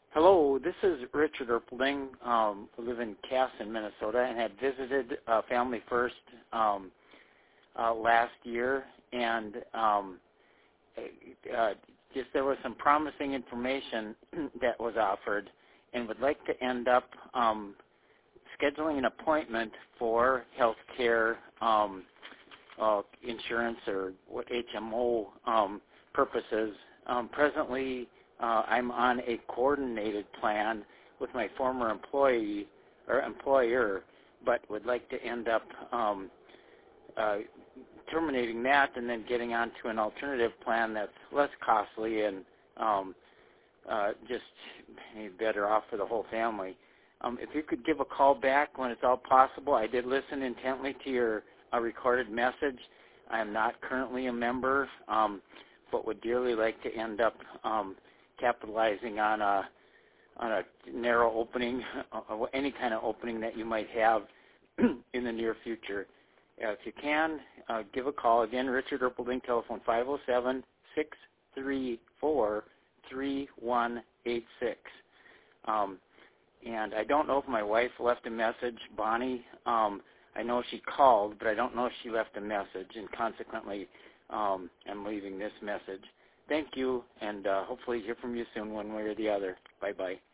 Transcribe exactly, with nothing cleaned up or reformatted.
Hello, this is Richard Erpelding. Um, I live in Casson, Minnesota, and had visited uh, Family First um, uh, last year, and um, uh, just there was some promising information that was offered, and would like to end up um, scheduling an appointment for health care um, uh, insurance or what H M O um, purposes. Um, presently, uh, I'm on a coordinated plan with my former employee or employer, but would like to end up um, uh, terminating that and then getting onto an alternative plan that's less costly and um, uh, just better off for the whole family. Um, if you could give a call back when it's all possible. I did listen intently to your uh, recorded message. I am not currently a member, um, but would dearly like to end up um, capitalizing on a on a narrow opening, uh, any kind of opening that you might have in the near future. Uh, if you can, uh, give a call. Again, Richard Erpelding, telephone five oh seven, six three four, three one eight six. Um, and I don't know if my wife left a message, Bonnie. Um, I know she called, but I don't know if she left a message, and consequently, um, I'm leaving this message. Thank you, and uh, hopefully hear from you soon one way or the other. Bye-bye.